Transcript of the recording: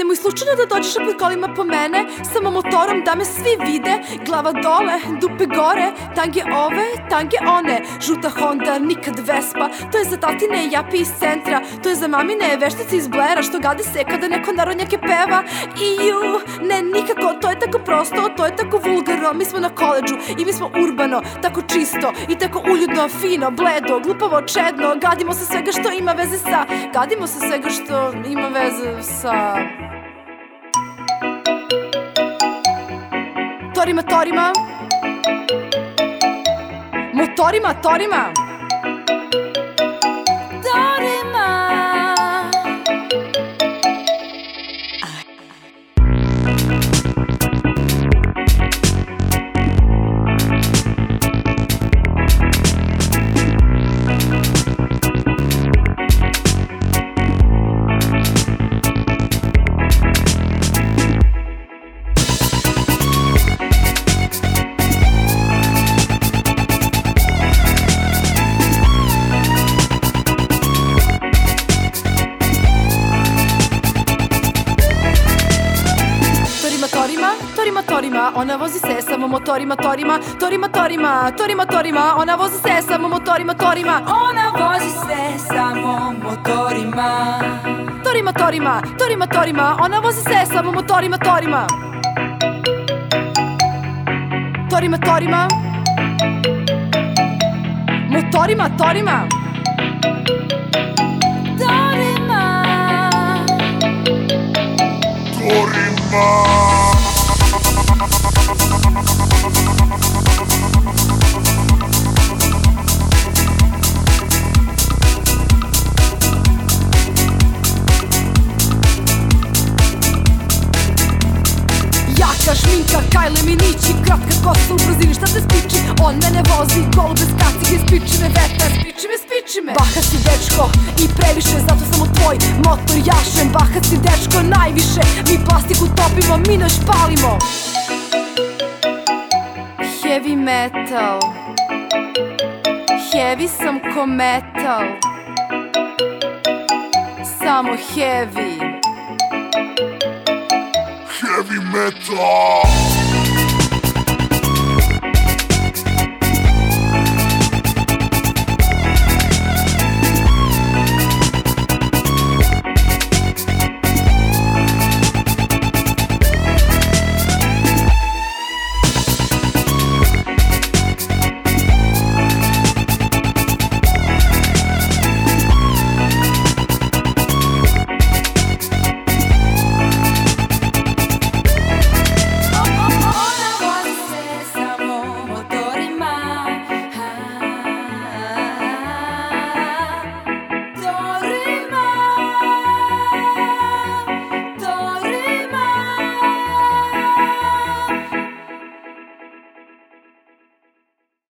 Nemoj slučajno da dođeš opet kolima po mene, samo motorom da me svi vide. Glava dole, dupe gore, tange ove, tange one. Žuta Honda, nikad Vespa, to je za tatine japi iz centra. To je za mamine veštice iz Blera što gade se kada neko narodnjake peva. Ne nikako, to je tako prosto, to je tako vulgarno. Mi smo na koledžu i mi smo urbano, tako čisto i tako uljudno, fino, bledo, glupavo, čedno. Gadimo se svega što ima veze sa, gadimo se svega što ima veze sa torima, torima, motorima, torima, torima. Torima, torima, ona vozi se samo motorima, torima, torima, torima, torima, torima, ona vozi se samo motorima, torima, ona vozi se samo motorima. Torima, torima, torima, torima, ona vozi se samo motorima, torima. Torima, torima, motorima, torima. Torima, torima. Jaka šminka, Kylie Minići, kratka kosa u brzini, šta te spiči? On mene vozi, gol bez kacige, spiči me vetar, spiči me, spiči me. Bahat si dečko i previše, zato samo tvoj motor jašem. Bahat si dečko najviše, mi plastiku topimo, mi noć palimo. Heavy metal, heavy sam ko metal, samo heavy. Heavy metal.